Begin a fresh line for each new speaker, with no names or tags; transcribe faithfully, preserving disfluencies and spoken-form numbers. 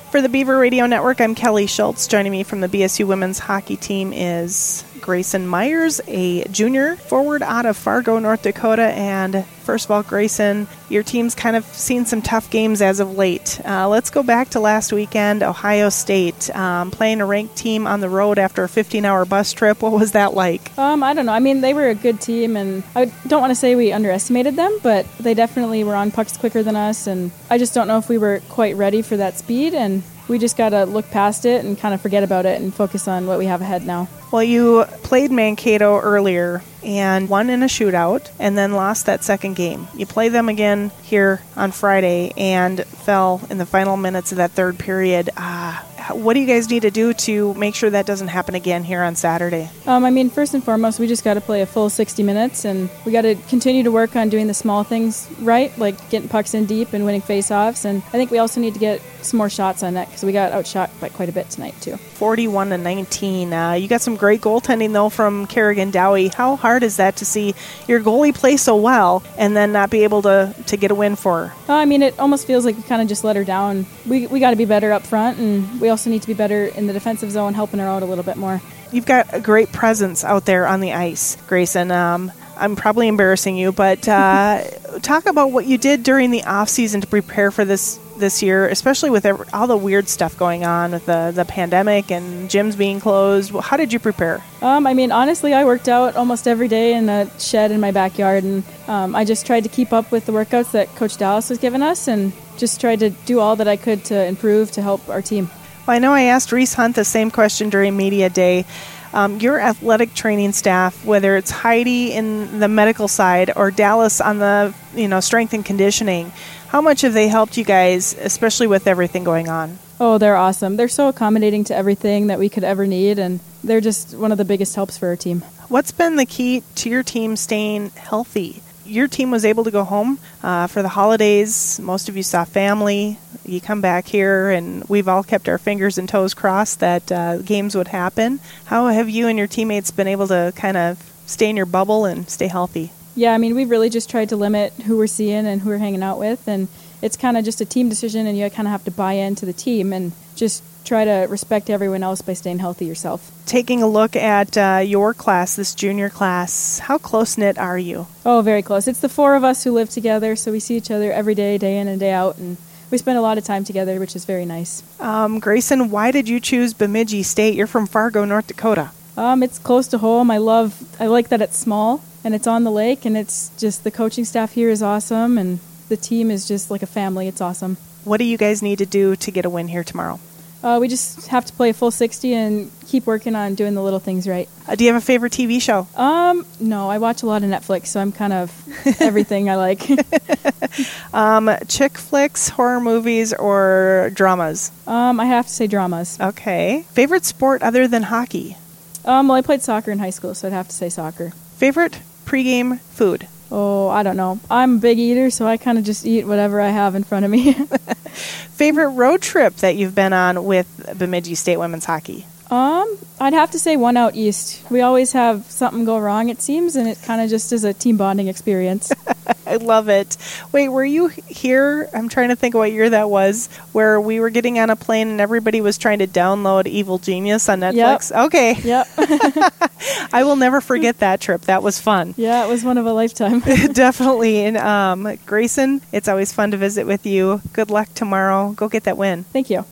For the Beaver Radio Network, I'm Kelly Schultz. Joining me from the B S U women's hockey team is Grayson Myers, a junior forward out of Fargo, North Dakota. And first of all, Grayson, your team's kind of seen some tough games as of late. Uh, let's go back to last weekend, Ohio State, um, playing a ranked team on the road after a fifteen-hour bus trip. What was that like?
Um, I don't know. I mean, they were a good team, and I don't want to say we underestimated them, but they definitely were on pucks quicker than us, and I just don't know if we were quite ready for that speed, and we just got to look past it and kind of forget about it and focus on what we have ahead now.
Well, you played Mankato earlier and won in a shootout and then lost that second game. You play them again here on Friday and fell in the final minutes of that third period. Uh, what do you guys need to do to make sure that doesn't happen again here on Saturday?
Um, I mean, first and foremost, we just got to play a full sixty minutes, and we got to continue to work on doing the small things right, like getting pucks in deep and winning faceoffs. And I think we also need to get some more shots on net because we got outshot by quite a bit tonight too.
forty-one to nineteen. Uh, you got some great goaltending though from Kerrigan Dowie. How hard is that to see your goalie play so well and then not be able to, to get a win for her?
Uh, I mean, it almost feels like we kind of just let her down. We we got to be better up front, and we also need to be better in the defensive zone, helping her out a little bit more.
You've got a great presence out there on the ice, Grayson. Um, I'm probably embarrassing you, but uh, talk about what you did during the off season to prepare for this this year, especially with every, all the weird stuff going on with the, the pandemic and gyms being closed. How did you prepare?
Um, I mean, honestly, I worked out almost every day in a shed in my backyard, and um, I just tried to keep up with the workouts that Coach Dallas was giving us and just tried to do all that I could to improve to help our team.
Well, I know I asked Reese Hunt the same question during media day. Um, your athletic training staff, whether it's Heidi in the medical side or Dallas on the you know strength and conditioning, how much have they helped you guys, especially with everything going on?
Oh, they're awesome. They're so accommodating to everything that we could ever need, and they're just one of the biggest helps for our team.
What's been the key to your team staying healthy? Your team was able to go home uh, for the holidays. Most of you saw family. You come back here, and we've all kept our fingers and toes crossed that uh, games would happen. How have you and your teammates been able to kind of stay in your bubble and stay healthy?
Yeah, I mean, we've really just tried to limit who we're seeing and who we're hanging out with, and it's kind of just a team decision, and you kind of have to buy into the team and just try to respect everyone else by staying healthy yourself.
Taking a look at uh, your class, this junior class, how close-knit are you?
Oh, very close. It's the four of us who live together, so we see each other every day, day in and day out, and we spend a lot of time together, which is very nice.
Um, Grayson, why did you choose Bemidji State? You're from Fargo, North Dakota.
Um, it's close to home. I love, I like that it's small, and it's on the lake, and it's just the coaching staff here is awesome, and the team is just like a family. It's awesome.
What do you guys need to do to get a win here tomorrow?
Uh, we just have to play a full sixty and keep working on doing the little things right.
Uh, do you have a favorite T V show?
Um, no, I watch a lot of Netflix, so I'm kind of everything I like.
um, chick flicks, horror movies, or dramas?
Um, I have to say dramas.
Okay. Favorite sport other than hockey?
Um, well, I played soccer in high school, so I'd have to say soccer.
Favorite pregame food?
Oh, I don't know. I'm a big eater, so I kind of just eat whatever I have in front of me.
Favorite road trip that you've been on with Bemidji State Women's Hockey?
Um, I'd have to say one out east. We always have something go wrong, it seems, and it kind of just is a team bonding experience.
I love it. Wait, were you here? I'm trying to think of what year that was, where we were getting on a plane and everybody was trying to download Evil Genius on Netflix?
Yep.
Okay.
Yep.
I will never forget that trip. That was fun.
Yeah, it was one of a lifetime.
Definitely. And um, Grayson, it's always fun to visit with you. Good luck tomorrow. Go get that win.
Thank you.